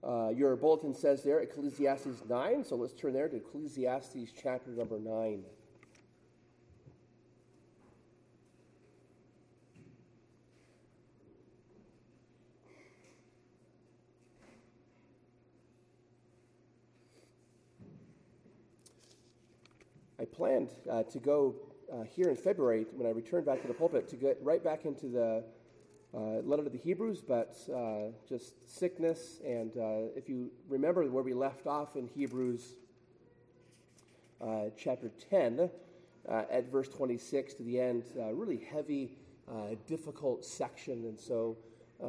Your bulletin says there, Ecclesiastes 9, so let's turn there to Ecclesiastes chapter number 9. I planned to go here in February, when I returned back to the pulpit, to get right back into the letter to the Hebrews, but just sickness, and if you remember where we left off in Hebrews chapter 10, at verse 26 to the end, really heavy, difficult section, and so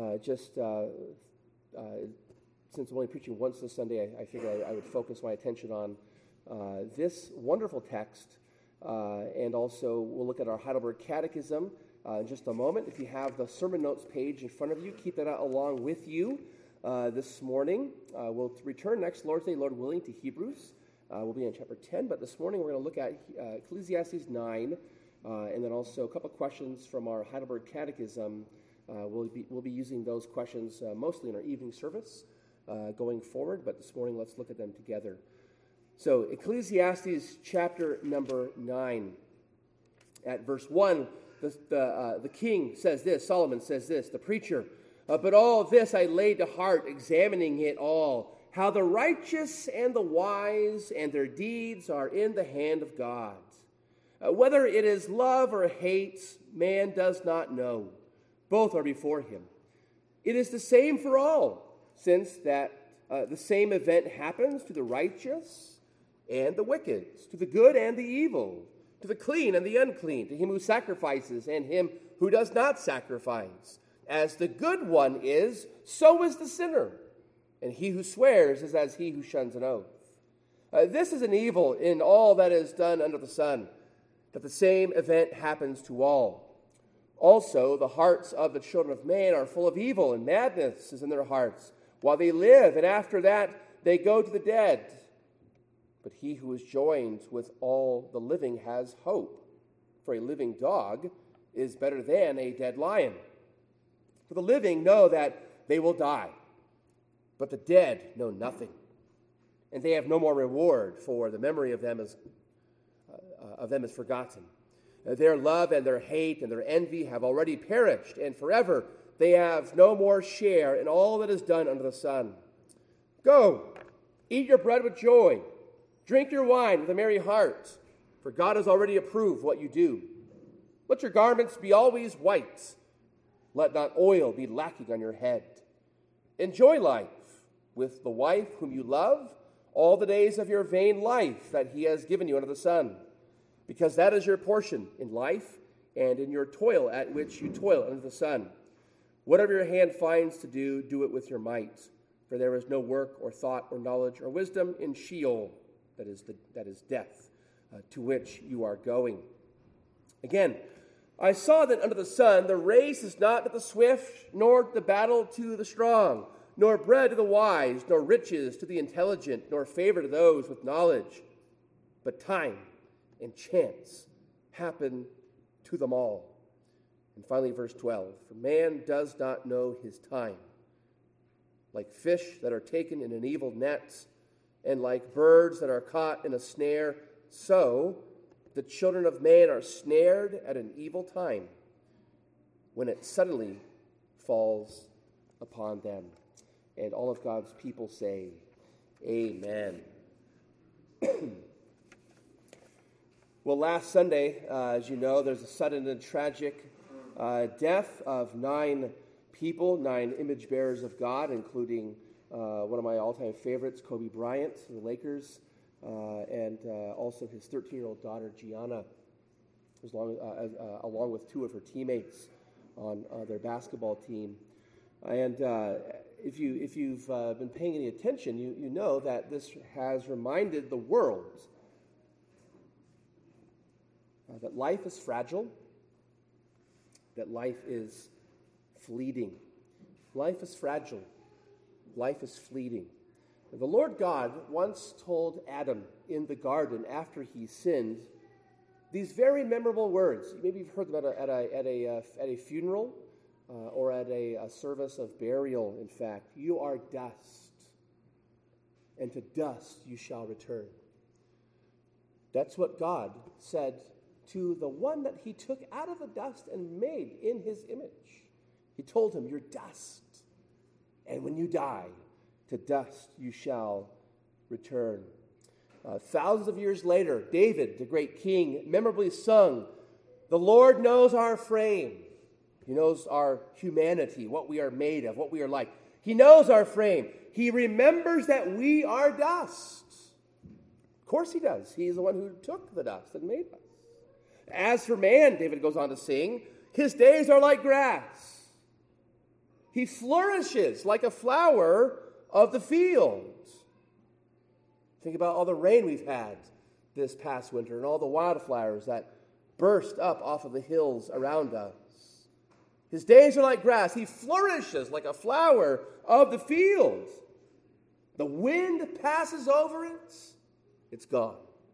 since I'm only preaching once this Sunday, I figured I would focus my attention on this wonderful text, and also we'll look at our Heidelberg Catechism in just a moment. If you have the sermon notes page in front of you, keep that out along with you this morning. We'll return next Lord's Day, Lord willing, to Hebrews. We'll be in chapter 10, but this morning we're going to look at Ecclesiastes 9, and then also a couple questions from our Heidelberg Catechism. We'll be using those questions mostly in our evening service going forward, but this morning let's look at them together. So, Ecclesiastes chapter number 9, at verse 1, the king says this, Solomon says this, the preacher, but all this I laid to heart, examining it all, how the righteous and the wise and their deeds are in the hand of God. Whether it is love or hate, man does not know. Both are before him. It is the same for all, since that the same event happens to the righteous and the wicked, to the good and the evil, to the clean and the unclean, to him who sacrifices and him who does not sacrifice. As the good one is, so is the sinner, and he who swears is as he who shuns an oath. This is an evil in all that is done under the sun, that the same event happens to all. Also, the hearts of the children of man are full of evil, and madness is in their hearts, while they live, and after that they go to the dead. But he who is joined with all the living has hope, for a living dog is better than a dead lion. For the living know that they will die, but the dead know nothing, and they have no more reward, for the memory of them is forgotten. Their love and their hate and their envy have already perished, and forever they have no more share in all that is done under the sun. Go, eat your bread with joy. Drink your wine with a merry heart, for God has already approved what you do. Let your garments be always white. Let not oil be lacking on your head. Enjoy life with the wife whom you love all the days of your vain life that he has given you under the sun, because that is your portion in life and in your toil at which you toil under the sun. Whatever your hand finds to do, do it with your might, for there is no work or thought or knowledge or wisdom in Sheol, that is death, to which you are going. Again, I saw that under the sun the race is not to the swift, nor the battle to the strong, nor bread to the wise, nor riches to the intelligent, nor favor to those with knowledge. But time and chance happen to them all. And finally, verse 12, for man does not know his time. Like fish that are taken in an evil net, and like birds that are caught in a snare, so the children of man are snared at an evil time, when it suddenly falls upon them. And all of God's people say, Amen. Well, last Sunday, as you know, there's a sudden and tragic death of 9 people, 9 image bearers of God, including one of my all-time favorites, Kobe Bryant, the Lakers, and also his 13-year-old daughter, Gianna, along with 2 of her teammates on their basketball team. And if you've been paying any attention, you know that this has reminded the world that life is fragile, that life is fleeting. Life is fragile. Life is fleeting. The Lord God once told Adam in the garden after he sinned these very memorable words. Maybe you've heard them at a funeral or at a service of burial, in fact. You are dust, and to dust you shall return. That's what God said to the one that he took out of the dust and made in his image. He told him, you're dust, and when you die, to dust you shall return. Thousands of years later, David, the great king, memorably sung, the Lord knows our frame. He knows our humanity, what we are made of, what we are like. He knows our frame. He remembers that we are dust. Of course he does. He is the one who took the dust and made us. As for man, David goes on to sing, his days are like grass. He flourishes like a flower of the field. Think about all the rain we've had this past winter and all the wildflowers that burst up off of the hills around us. His days are like grass. He flourishes like a flower of the field. The wind passes over it. It's gone.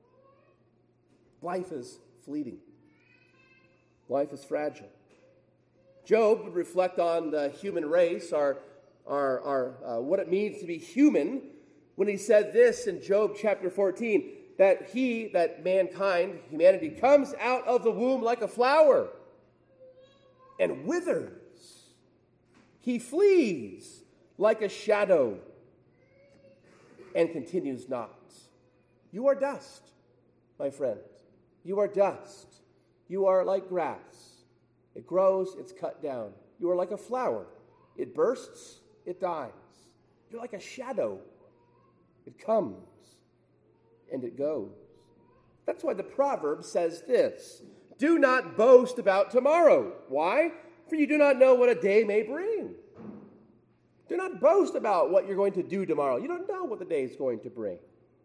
Life is fleeting. Life is fragile. Job would reflect on the human race, what it means to be human, when he said this in Job chapter 14, that mankind, humanity, comes out of the womb like a flower and withers. He flees like a shadow and continues not. You are dust, my friend. You are dust. You are like grass. It grows, it's cut down. You are like a flower. It bursts, it dies. You're like a shadow. It comes and it goes. That's why the proverb says this, do not boast about tomorrow. Why? For you do not know what a day may bring. Do not boast about what you're going to do tomorrow. You don't know what the day is going to bring.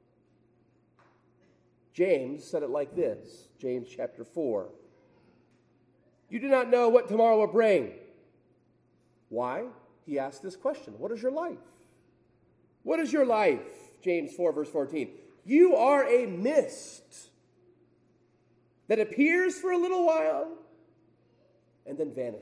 James said it like this, James chapter 4. You do not know what tomorrow will bring. Why? He asked this question. What is your life? What is your life? James 4, verse 14. You are a mist that appears for a little while and then vanishes.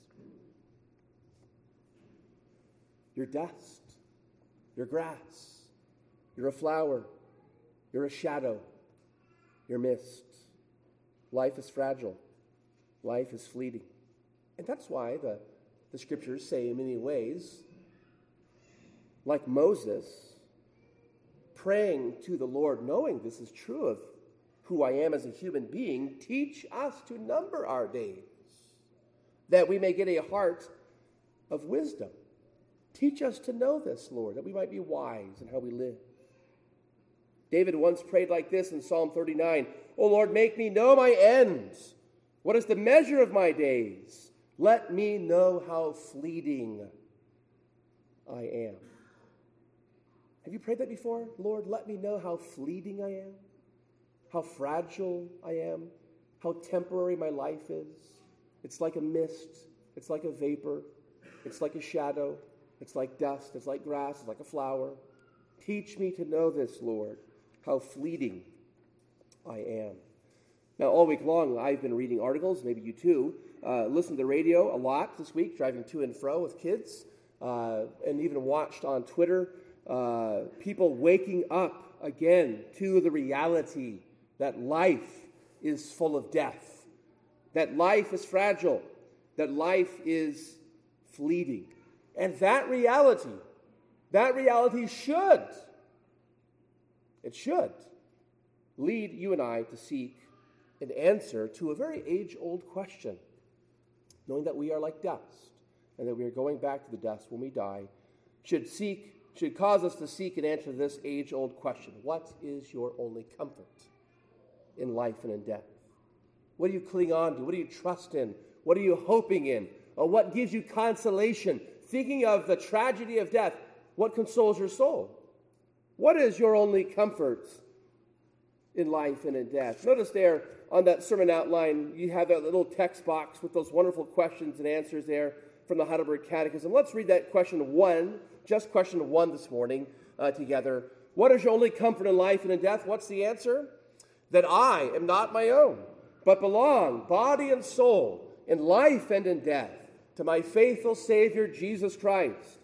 You're dust. You're grass. You're a flower. You're a shadow. You're mist. Life is fragile. Life is fleeting. And that's why the scriptures say in many ways, like Moses, praying to the Lord, knowing this is true of who I am as a human being, teach us to number our days, that we may get a heart of wisdom. Teach us to know this, Lord, that we might be wise in how we live. David once prayed like this in Psalm 39, O Lord, make me know my ends. What is the measure of my days? Let me know how fleeting I am. Have you prayed that before? Lord, let me know how fleeting I am, how fragile I am, how temporary my life is. It's like a mist. It's like a vapor. It's like a shadow. It's like dust. It's like grass. It's like a flower. Teach me to know this, Lord, how fleeting I am. Now, all week long, I've been reading articles, maybe you too. Listened to the radio a lot this week, driving to and fro with kids, and even watched on Twitter people waking up again to the reality that life is full of death, that life is fragile, that life is fleeting. And that reality should lead you and I to seek an answer to a very age-old question, knowing that we are like dust and that we are going back to the dust when we die, should cause us to seek an answer to this age-old question. What is your only comfort in life and in death? What do you cling on to? What do you trust in? What are you hoping in? Or what gives you consolation? Thinking of the tragedy of death, what consoles your soul? What is your only comfort in life and in death? Notice there on that sermon outline, you have that little text box with those wonderful questions and answers there from the Heidelberg Catechism. Let's read that question 1, just question 1 this morning together. What is your only comfort in life and in death? What's the answer? That I am not my own, but belong, body and soul, in life and in death, to my faithful Savior, Jesus Christ.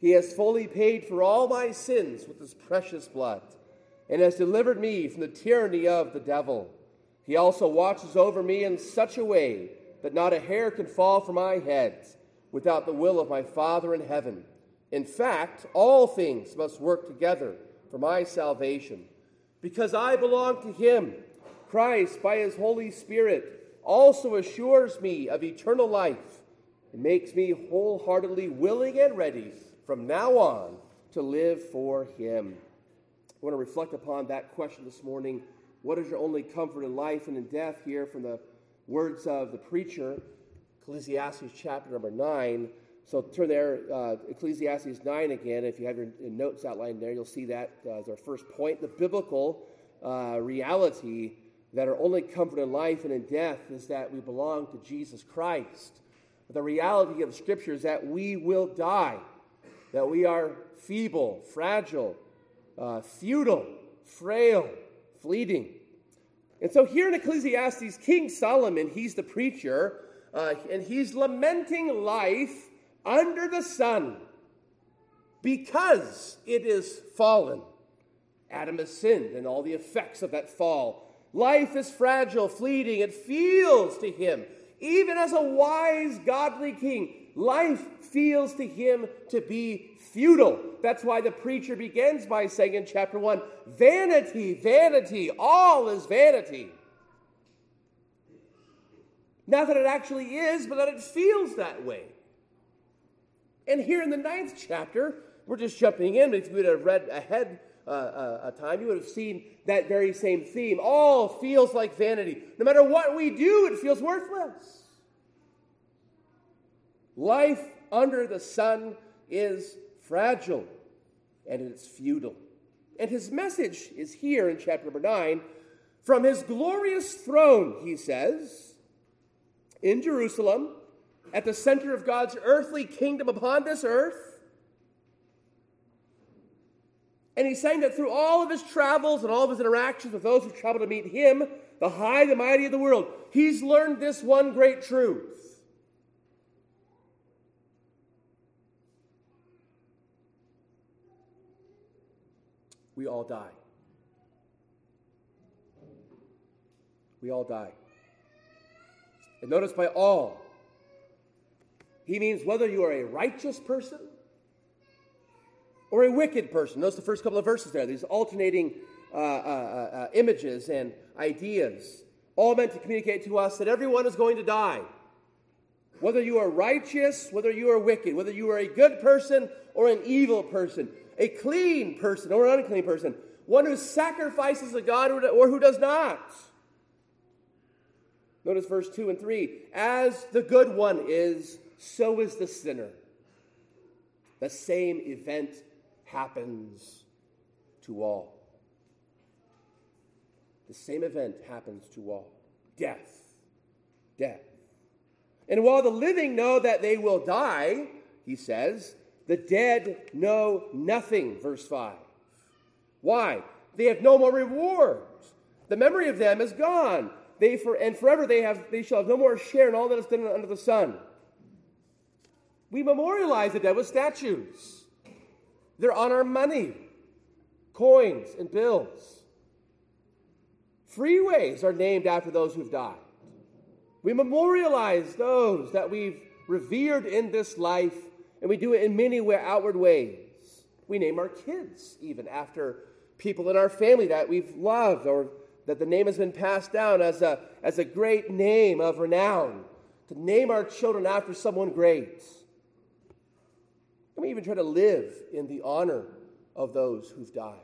He has fully paid for all my sins with his precious blood, and has delivered me from the tyranny of the devil. He also watches over me in such a way that not a hair can fall from my head without the will of my Father in heaven. In fact, all things must work together for my salvation. Because I belong to him, Christ, by his Holy Spirit, also assures me of eternal life and makes me wholeheartedly willing and ready from now on to live for him. I want to reflect upon that question this morning. What is your only comfort in life and in death? Here from the words of the preacher, Ecclesiastes chapter number 9. So turn there, Ecclesiastes 9 again. If you have your notes outlined there, you'll see that as our first point. The biblical reality that our only comfort in life and in death is that we belong to Jesus Christ. The reality of Scripture is that we will die, that we are feeble, fragile, futile, frail, fleeting. And so here in Ecclesiastes, King Solomon, he's the preacher, and he's lamenting life under the sun because it is fallen. Adam has sinned and all the effects of that fall. Life is fragile, fleeting. It feels to him, even as a wise, godly king, life feels to him to be futile. That's why the preacher begins by saying in chapter 1, vanity, vanity, all is vanity. Not that it actually is, but that it feels that way. And here in the 9th chapter, we're just jumping in. If you would have read ahead a time, you would have seen that very same theme. All feels like vanity. No matter what we do, it feels worthless. Life under the sun is fragile, and it is futile. And his message is here in chapter number 9. From his glorious throne, he says, in Jerusalem, at the center of God's earthly kingdom upon this earth. And he's saying that through all of his travels and all of his interactions with those who travel to meet him, the high, the mighty of the world, he's learned this one great truth. We all die. We all die. And notice by all, he means whether you are a righteous person or a wicked person. Notice the first couple of verses there, these alternating images and ideas, all meant to communicate to us that everyone is going to die. Whether you are righteous, whether you are wicked, whether you are a good person or an evil person, a clean person or an unclean person, one who sacrifices to God or who does not. Notice verse 2 and 3. As the good one is, so is the sinner. The same event happens to all. The same event happens to all. Death. Death. And while the living know that they will die, he says, the dead know nothing, verse 5. Why? They have no more reward. The memory of them is gone. And forever they shall have no more share in all that is done under the sun. We memorialize the dead with statues. They're on our money, coins, and bills. Freeways are named after those who've died. We memorialize those that we've revered in this life, and we do it in many outward ways. We name our kids even after people in our family that we've loved, or that the name has been passed down as a great name of renown. To name our children after someone great. And we even try to live in the honor of those who've died.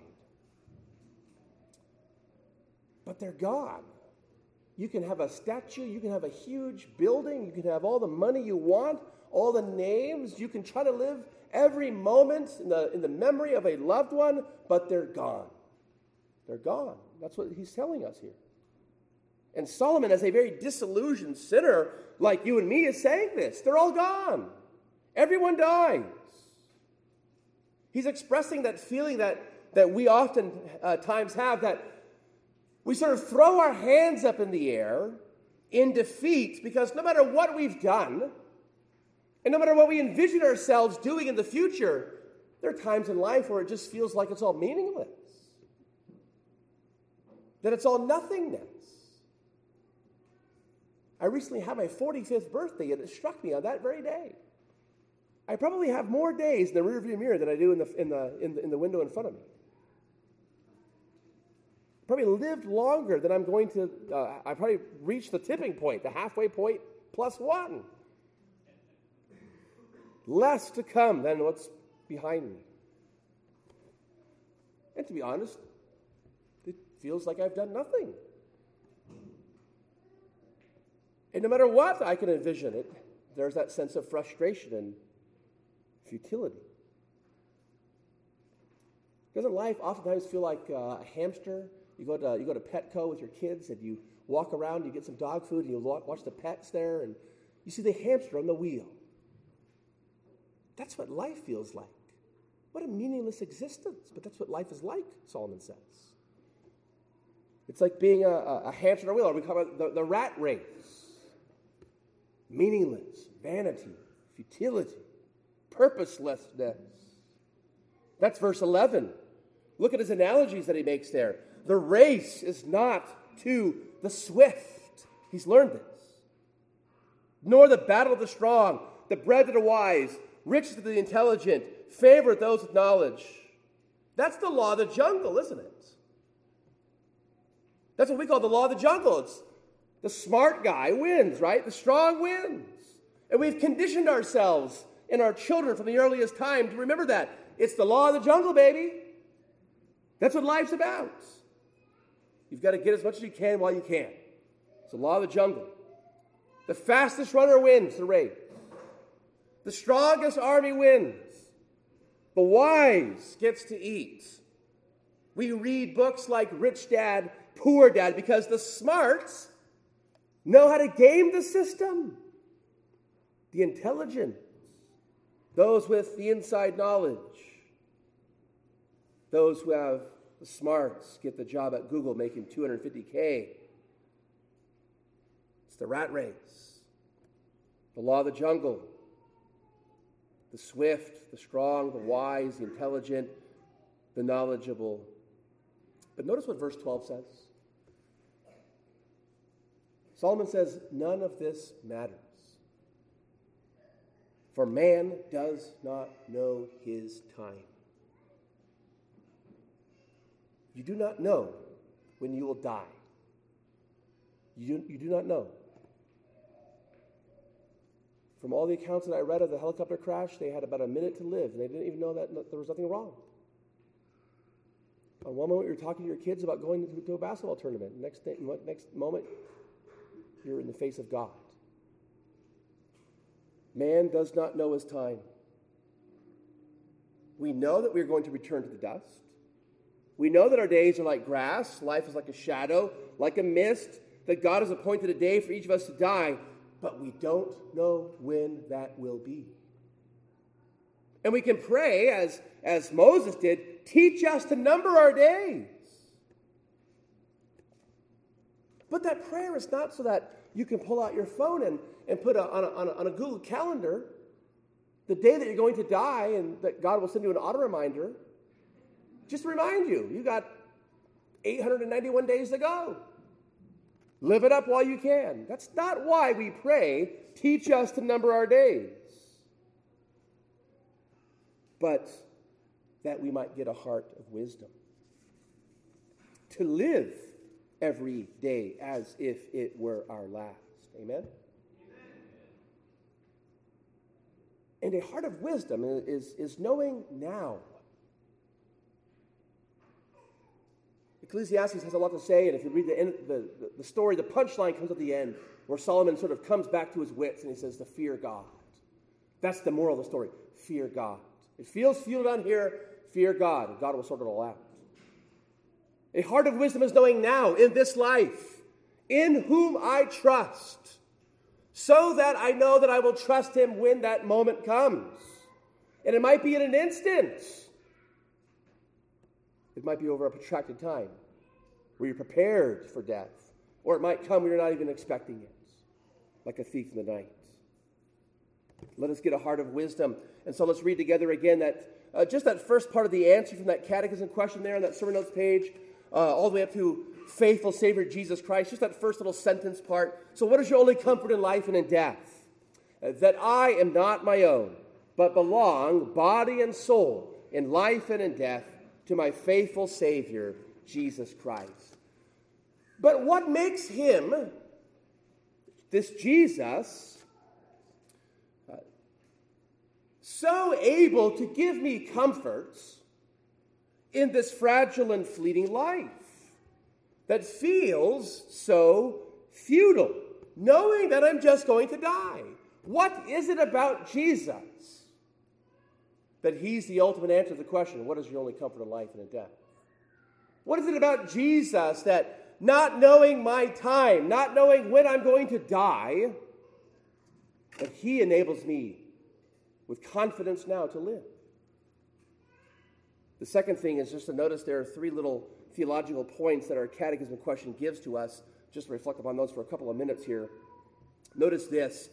But they're gone. You can have a statue, you can have a huge building, you can have all the money you want, all the names. You can try to live every moment in the memory of a loved one, but they're gone. They're gone. That's what he's telling us here. And Solomon, as a very disillusioned sinner like you and me, is saying this. They're all gone. Everyone dies. He's expressing that feeling that we often times have, that we sort of throw our hands up in the air in defeat, because no matter what we've done, and no matter what we envision ourselves doing in the future, There are times in life where it just feels like it's all meaningless, that it's all nothingness. I recently had my 45th birthday, and it struck me on that very day. I probably have more days in the rearview mirror than I do in the window in front of me. Probably lived longer than I'm going to. I probably reached the tipping point, the halfway point plus one. Less to come than what's behind me. And to be honest, it feels like I've done nothing. And no matter what I can envision it, there's that sense of frustration and futility. Doesn't life oftentimes feel like a hamster? You go to Petco with your kids and you walk around, you get some dog food, and you watch the pets there, and you see the hamster on the wheel. That's what life feels like. What a meaningless existence, but that's what life is like, Solomon says. It's like being a hamster on a wheel, or we call it the rat race. Meaningless, vanity, futility, purposelessness. That's verse 11. Look at his analogies that he makes there. The race is not to the swift. He's learned this. Nor the battle of the strong, the bread of the wise, riches of the intelligent, favor of those with knowledge. That's the law of the jungle, isn't it? That's what we call the law of the jungle. It's the smart guy wins, right? The strong wins. And we've conditioned ourselves and our children from the earliest time to remember that. It's the law of the jungle, baby. That's what life's about. You've got to get as much as you can while you can. It's the law of the jungle. The fastest runner wins the race. The strongest army wins. The wise gets to eat. We read books like Rich Dad, Poor Dad because the smarts know how to game the system. The intelligent, those with the inside knowledge, those who have the smarts get the job at Google making $250K. It's the rat race, the law of the jungle, the swift, the strong, the wise, the intelligent, the knowledgeable. But notice what verse 12 says. Solomon says, none of this matters. For man does not know his time. You do not know when you will die. You do not know. From all the accounts that I read of the helicopter crash, they had about a minute to live, and they didn't even know that there was nothing wrong. On one moment, you're talking to your kids about going to a basketball tournament. Next moment, you're in the face of God. Man does not know his time. We know that we are going to return to the dust. We know that our days are like grass. Life is like a shadow, like a mist, that God has appointed a day for each of us to die, but we don't know when that will be. And we can pray, as Moses did, teach us to number our days. But that prayer is not so that you can pull out your phone and put on a Google Calendar the day that you're going to die and that God will send you an auto reminder. Just to remind you, you got 891 days to go. Live it up while you can. That's not why we pray, teach us to number our days. But that we might get a heart of wisdom. To live every day as if it were our last. Amen? And a heart of wisdom is knowing now. Ecclesiastes has a lot to say, and if you read the story, the punchline comes at the end, where Solomon sort of comes back to his wits, and he says, to fear God. That's the moral of the story. Fear God. It feels futile down here, fear God, and God will sort it all out. A heart of wisdom is knowing now, in this life, in whom I trust, so that I know that I will trust him when that moment comes. And it might be in an instant. It might be over a protracted time where you're prepared for death. Or it might come when you're not even expecting it, like a thief in the night. Let us get a heart of wisdom. And so let's read together again that just that first part of the answer from that catechism question there on that sermon notes page, all the way up to faithful Savior Jesus Christ, just that first little sentence part. So what is your only comfort in life and in death? That I am not my own, but belong, body and soul, in life and in death, to my faithful Savior, Jesus Christ. But what makes him, this Jesus, so able to give me comforts in this fragile and fleeting life that feels so futile, knowing that I'm just going to die? What is it about Jesus that he's the ultimate answer to the question, what is your only comfort in life and in death? What is it about Jesus that, not knowing my time, not knowing when I'm going to die, that he enables me with confidence now to live? The second thing is just to notice there are three little theological points that our catechism question gives to us. Just to reflect upon those for a couple of minutes here. Notice this.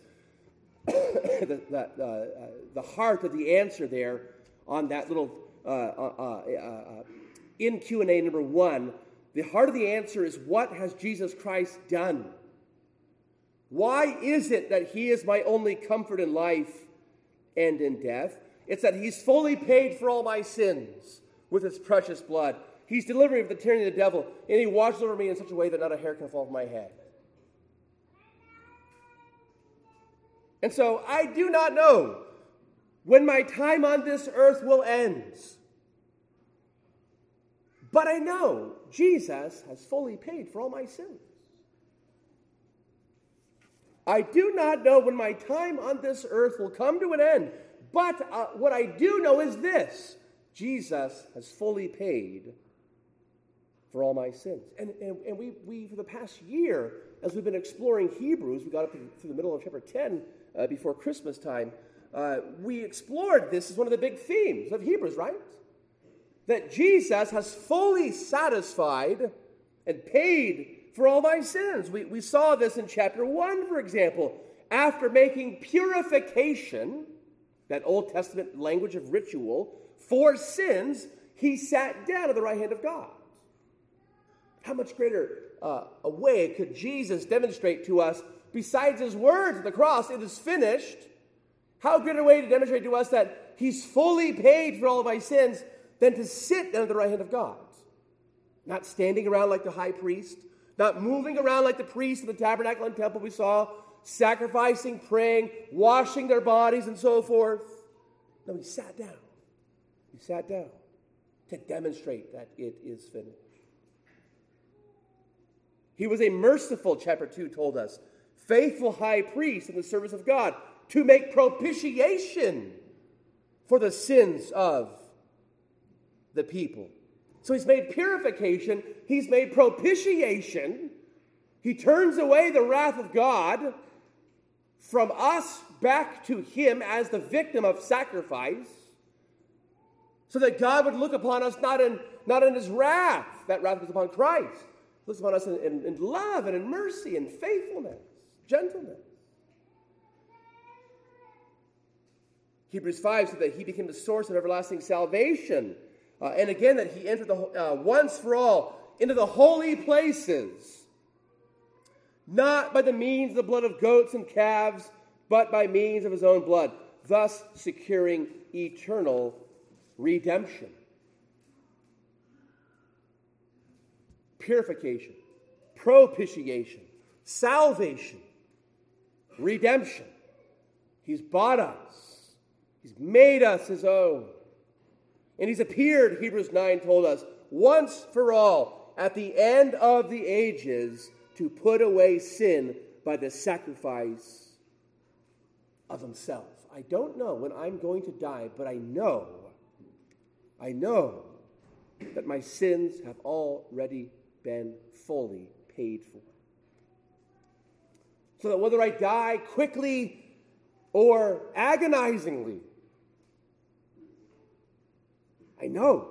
The heart of the answer there on that little in Q&A number 1, the heart of the answer is, what has Jesus Christ done? Why is it that he is my only comfort in life and in death? It's that he's fully paid for all my sins with his precious blood. He's delivered me from the tyranny of the devil, and he watches over me in such a way that not a hair can fall from my head. And so I do not know when my time on this earth will end. But I know Jesus has fully paid for all my sins. I do not know when my time on this earth will come to an end. But what I do know is this: Jesus has fully paid for all my sins. And we for the past year, as we've been exploring Hebrews, we got up through the middle of chapter 10 before Christmas time, we explored this as one of the big themes of Hebrews, right? That Jesus has fully satisfied and paid for all my sins. We saw this in chapter 1, for example. After making purification, that Old Testament language of ritual, for sins, he sat down at the right hand of God. How much greater a way could Jesus demonstrate to us, besides his words at the cross, it is finished? How great a way to demonstrate to us that he's fully paid for all of my sins than to sit down at the right hand of God. Not standing around like the high priest, not moving around like the priests in the tabernacle and temple we saw, sacrificing, praying, washing their bodies and so forth. No, he sat down. He sat down to demonstrate that it is finished. He was a merciful, chapter 2 told us, faithful high priest in the service of God to make propitiation for the sins of the people. So he's made purification, he's made propitiation. He turns away the wrath of God from us back to him as the victim of sacrifice, so that God would look upon us not in his wrath. That wrath was upon Christ. He looks upon us in love and in mercy and faithfulness, gentleness. Hebrews 5 said that he became the source of everlasting salvation. And again, that he entered once for all into the holy places, not by the means of the blood of goats and calves, but by means of his own blood, thus securing eternal redemption. Purification, propitiation, salvation, redemption. He's bought us. He's made us his own. And he's appeared, Hebrews 9 told us, once for all at the end of the ages to put away sin by the sacrifice of himself. I don't know when I'm going to die, but I know that my sins have already been fully paid for. So that whether I die quickly or agonizingly, I know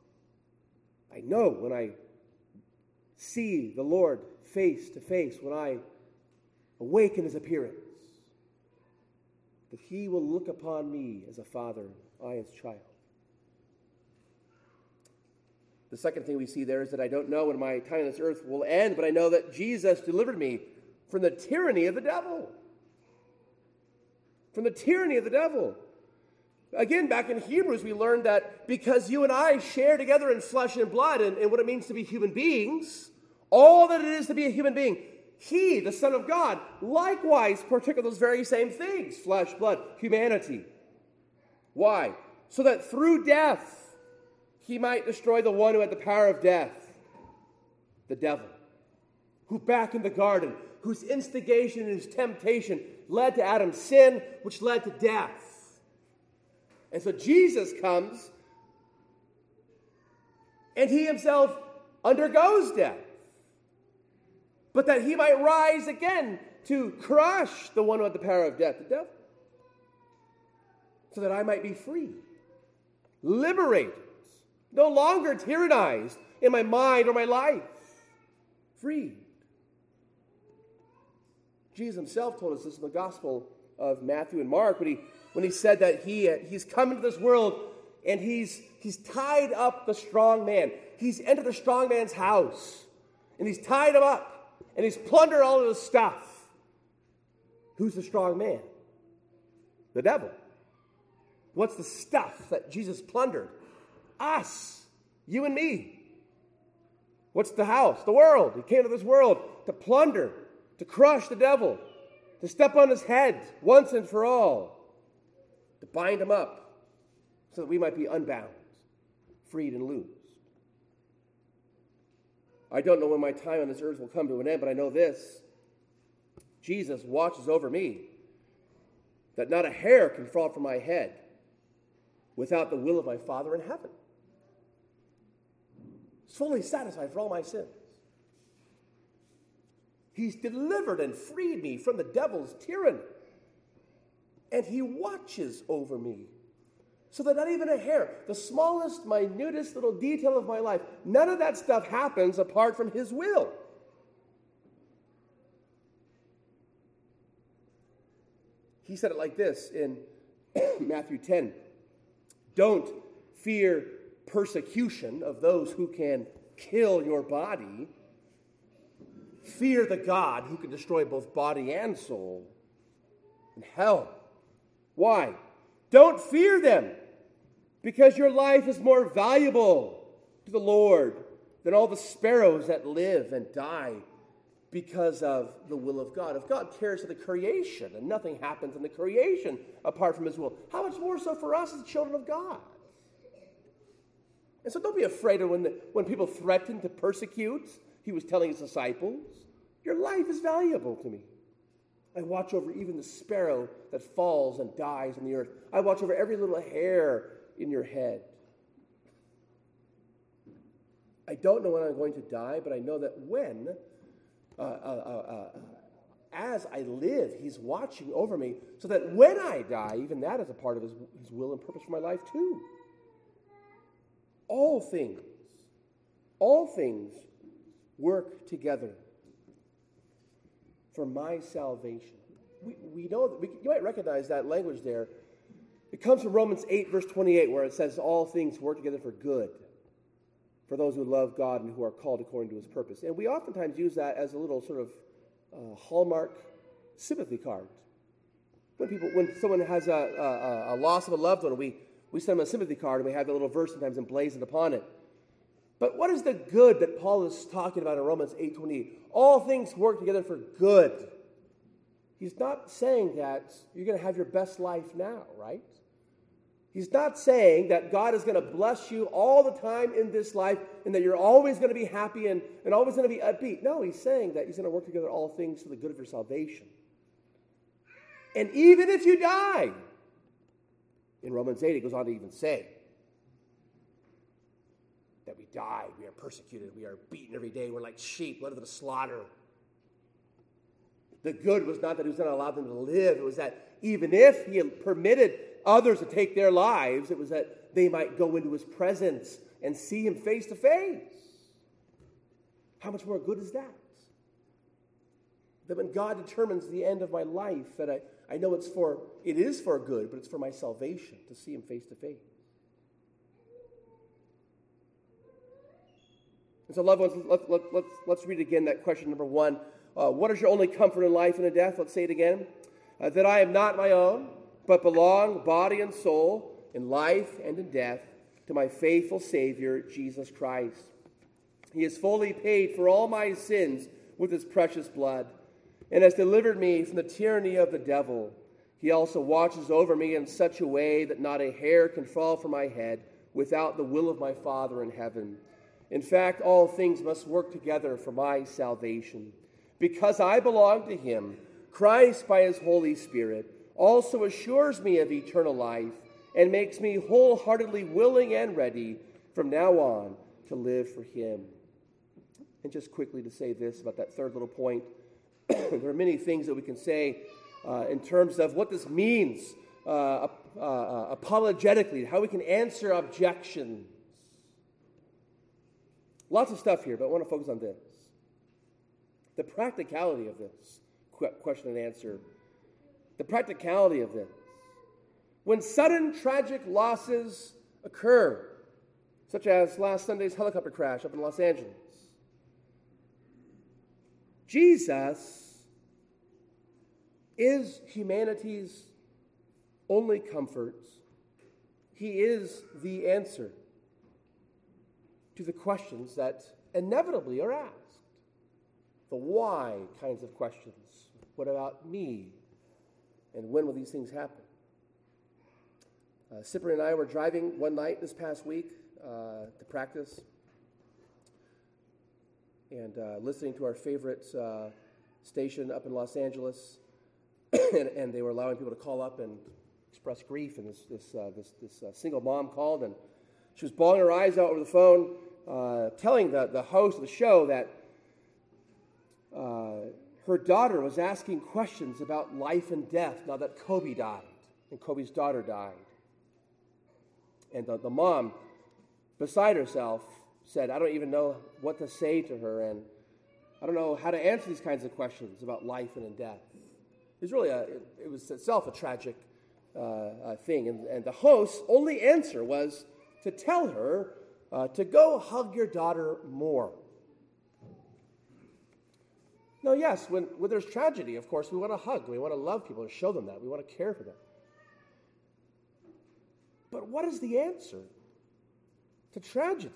when I see the Lord face to face, when I awake in his appearance, that he will look upon me as a father, I as child. The second thing we see there is that I don't know when my time on this earth will end, but I know that Jesus delivered me from the tyranny of the devil. From the tyranny of the devil. Again, back in Hebrews, we learned that because you and I share together in flesh and blood and what it means to be human beings, all that it is to be a human being, he, the Son of God, likewise partook of those very same things, flesh, blood, humanity. Why? So that through death, he might destroy the one who had the power of death, the devil, who back in the garden, whose instigation and his temptation led to Adam's sin, which led to death. And so Jesus comes, and he himself undergoes death, but that he might rise again to crush the one who had the power of death, the devil, so that I might be free, liberated, no longer tyrannized in my mind or my life, freed. Jesus himself told us this in the Gospel of Matthew and Mark when he said that he's come into this world and he's tied up the strong man. He's entered the strong man's house and he's tied him up and he's plundered all of his stuff. Who's the strong man? The devil. What's the stuff that Jesus plundered? Us, you and me. What's the house? The world. He came to this world to plunder, to crush the devil, to step on his head once and for all, to bind him up so that we might be unbound, freed and loosed. I don't know when my time on this earth will come to an end, but I know this. Jesus watches over me, that not a hair can fall from my head without the will of my Father in heaven. He's fully satisfied for all my sins. He's delivered and freed me from the devil's tyranny. And he watches over me. So that not even a hair, the smallest, minutest little detail of my life, none of that stuff happens apart from his will. He said it like this in Matthew 10. Don't fear persecution of those who can kill your body. Fear the God who can destroy both body and soul in hell. Why? Don't fear them, because your life is more valuable to the Lord than all the sparrows that live and die because of the will of God. If God cares for the creation and nothing happens in the creation apart from his will, how much more so for us as children of God? And so don't be afraid of when people threaten to persecute. He was telling his disciples, your life is valuable to me. I watch over even the sparrow that falls and dies on the earth. I watch over every little hair in your head. I don't know when I'm going to die, but I know that when, as I live, he's watching over me, so that when I die, even that is a part of his will and purpose for my life too. All things work together for my salvation. We know that you might recognize that language there. It comes from Romans 8, verse 28, where it says, all things work together for good for those who love God and who are called according to his purpose. And we oftentimes use that as a little sort of hallmark sympathy card. When someone has a loss of a loved one, we send them a sympathy card and we have that little verse sometimes emblazoned upon it. But what is the good that Paul is talking about in Romans 8:28? All things work together for good. He's not saying that you're going to have your best life now, right? He's not saying that God is going to bless you all the time in this life and that you're always going to be happy and always going to be upbeat. No, he's saying that he's going to work together all things for the good of your salvation. And even if you die, in Romans 8, it goes on to even say that we died, we are persecuted, we are beaten every day, we're like sheep led to the slaughter. The good was not that he was going to allow them to live. It was that even if he had permitted others to take their lives, it was that they might go into his presence and see him face to face. How much more good is that? That when God determines the end of my life, that I know it is for good, but it's for my salvation to see him face to face. And so, loved ones, let's read again that question number 1. What is your only comfort in life and in death? Let's say it again. That I am not my own, but belong, body and soul, in life and in death, to my faithful Savior, Jesus Christ. He has fully paid for all my sins with his precious blood, and has delivered me from the tyranny of the devil. He also watches over me in such a way that not a hair can fall from my head without the will of my Father in heaven. In fact, all things must work together for my salvation. Because I belong to him, Christ, by his Holy Spirit, also assures me of eternal life and makes me wholeheartedly willing and ready from now on to live for him. And just quickly to say this about that third little point, there are many things that we can say in terms of what this means apologetically, how we can answer objections. Lots of stuff here, but I want to focus on this. The practicality of this question and answer. The practicality of this. When sudden tragic losses occur, such as last Sunday's helicopter crash up in Los Angeles, Jesus is humanity's only comfort. He is the answer to the questions that inevitably are asked. The why kinds of questions. What about me? And when will these things happen? Cyprian and I were driving one night this past week to practice and listening to our favorite station up in Los Angeles. and they were allowing people to call up and express grief. And this single mom called, and she was bawling her eyes out over the phone, telling the host of the show that her daughter was asking questions about life and death now that Kobe died and Kobe's daughter died. And the mom, beside herself, said, I don't even know what to say to her, and I don't know how to answer these kinds of questions about life and in death. It was really it was itself a tragic thing. And the host's only answer was to tell her to go hug your daughter more. Now, yes, when there's tragedy, of course, we want to hug. We want to love people and show them that. We want to care for them. But what is the answer to tragedy?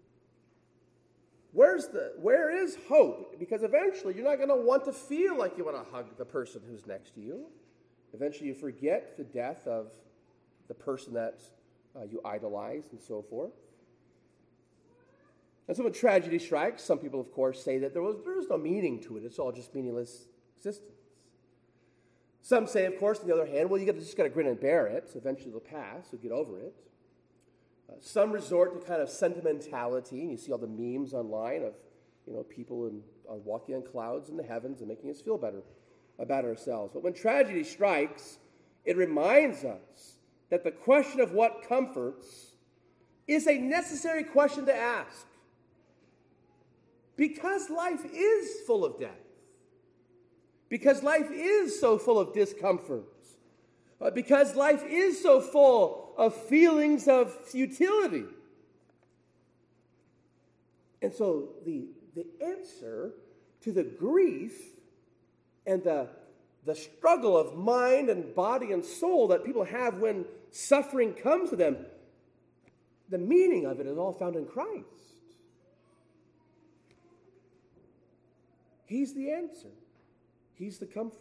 Where is hope? Because eventually you're not going to want to feel like you want to hug the person who's next to you. Eventually you forget the death of the person that you idolized and so forth. And so when tragedy strikes, some people, of course, say that there is no meaning to it. It's all just meaningless existence. Some say, of course, on the other hand, well, you just got to grin and bear it. So eventually it'll pass. You'll get over it. Some resort to kind of sentimentality, and you see all the memes online of people walking on clouds in the heavens and making us feel better about ourselves. But when tragedy strikes, it reminds us that the question of what comforts is a necessary question to ask. Because life is full of death. Because life is so full of discomfort. Because life is so full of feelings of futility. And so the answer to the grief and the struggle of mind and body and soul that people have when suffering comes to them, the meaning of it is all found in Christ. He's the answer. He's the comfort.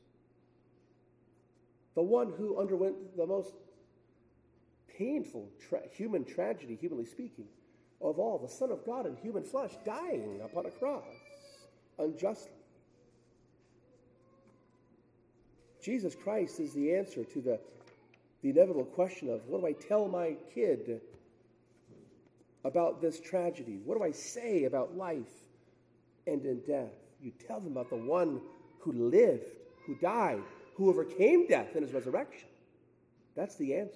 The one who underwent the most painful human tragedy, humanly speaking, of all, the Son of God in human flesh, dying upon a cross unjustly. Jesus Christ is the answer to the inevitable question of, what do I tell my kid about this tragedy? What do I say about life and in death? You tell them about the one who lived, who died, who overcame death in his resurrection. That's the answer.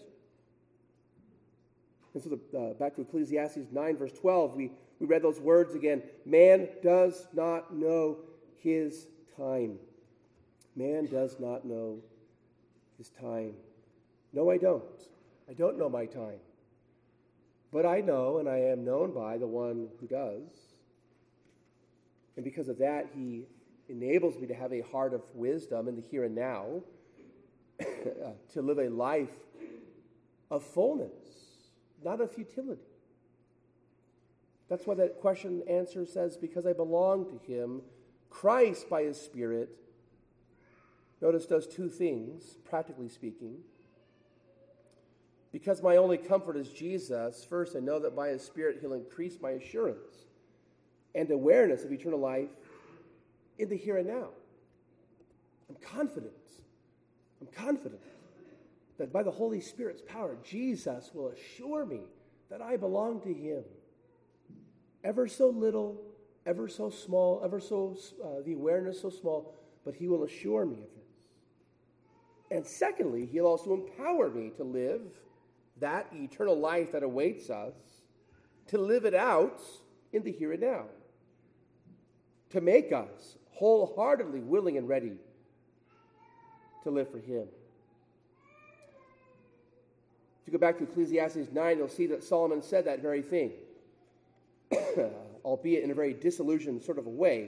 And so back to Ecclesiastes 9, verse 12, we read those words again. Man does not know his time. Man does not know his time. No, I don't. I don't know my time. But I know, and I am known by the one who does. And because of that, he enables me to have a heart of wisdom in the here and now, to live a life of fullness, not of futility. That's why that question answer says, because I belong to him, Christ by his Spirit, notice, does two things, practically speaking. Because my only comfort is Jesus, first I know that by his Spirit he'll increase my assurance and awareness of eternal life in the here and now. I'm confident that by the Holy Spirit's power, Jesus will assure me that I belong to him. Ever so little, ever so small, the awareness so small, but he will assure me of this. And secondly, he'll also empower me to live that eternal life that awaits us, to live it out in the here and now, to make us wholeheartedly willing and ready to live for him. If you go back to Ecclesiastes 9, you'll see that Solomon said that very thing, albeit in a very disillusioned sort of a way.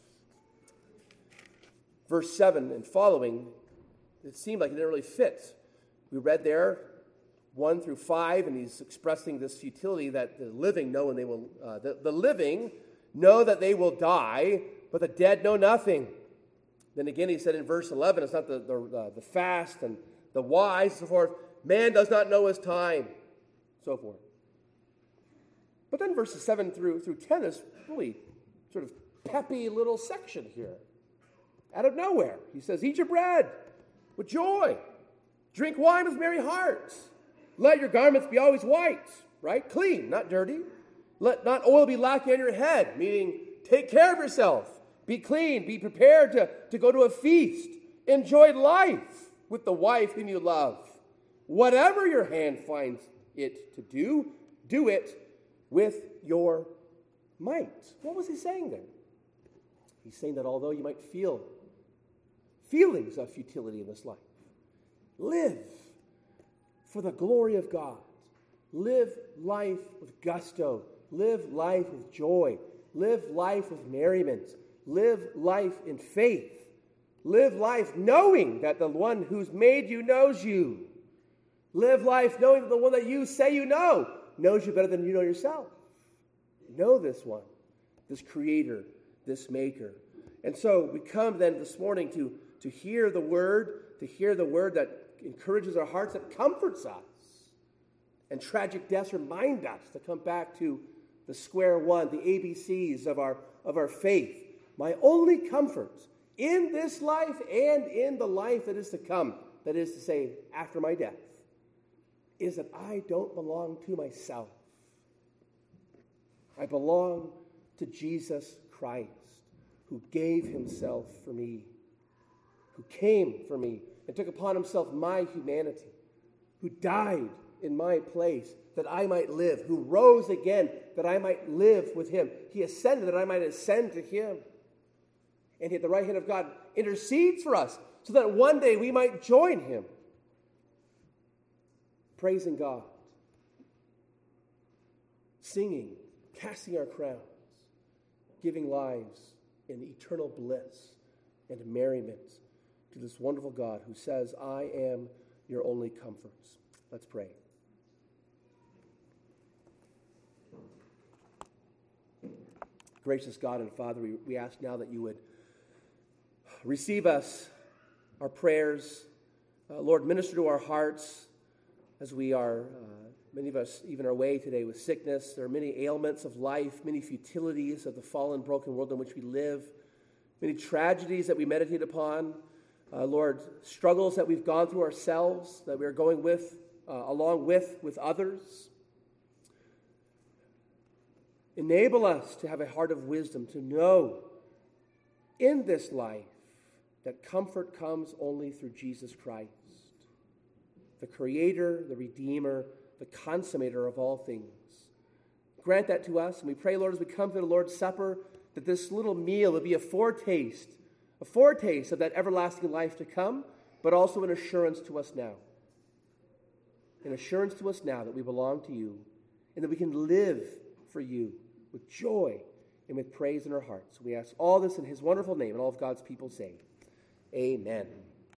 Verse 7 and following, it seemed like it didn't really fit. We read there 1 through 5, and he's expressing this futility that the living know and they will. The living know that they will die, but the dead know nothing. Then again, he said in verse 11, it's not the fast and the wise, and so forth. Man does not know his time, so forth. But then verses 7 through 10 is really sort of peppy little section here. Out of nowhere, he says, eat your bread with joy. Drink wine with merry hearts. Let your garments be always white, right? Clean, not dirty. Let not oil be lacking on your head, meaning take care of yourself. Be clean. Be prepared to go to a feast. Enjoy life with the wife whom you love. Whatever your hand finds it to do, do it with your might. What was he saying there? He's saying that although you might feel feelings of futility in this life, live for the glory of God. Live life with gusto. Live life with joy. Live life with merriment. Live life in faith. Live life knowing that the one who's made you knows you. Live life knowing that the one that you say you know knows you better than you know yourself. Know this one, this creator, this maker. And so we come then this morning to hear the word, that encourages our hearts, that comforts us. And tragic deaths remind us to come back to the square one, the ABCs of our faith. My only comfort in this life and in the life that is to come, that is to say, after my death, is that I don't belong to myself. I belong to Jesus Christ, who gave himself for me, who came for me and took upon himself my humanity, who died in my place that I might live, who rose again that I might live with him. He ascended that I might ascend to him. And he at the right hand of God intercedes for us so that one day we might join him, praising God, singing, casting our crowns, giving lives in eternal bliss and merriment to this wonderful God who says, I am your only comforts. Let's pray. Gracious God and Father, we ask now that you would receive us, our prayers. Lord, minister to our hearts as we are, many of us even are away today with sickness. There are many ailments of life, many futilities of the fallen, broken world in which we live, many tragedies that we meditate upon. Lord, struggles that we've gone through ourselves, that we are going with, along with others. Enable us to have a heart of wisdom, to know in this life that comfort comes only through Jesus Christ, the Creator, the Redeemer, the Consummator of all things. Grant that to us, and we pray, Lord, as we come to the Lord's Supper, that this little meal would be a foretaste of that everlasting life to come, but also an assurance to us now. An assurance to us now that we belong to you, and that we can live for you with joy and with praise in our hearts. We ask all this in his wonderful name, and all of God's people say, Amen.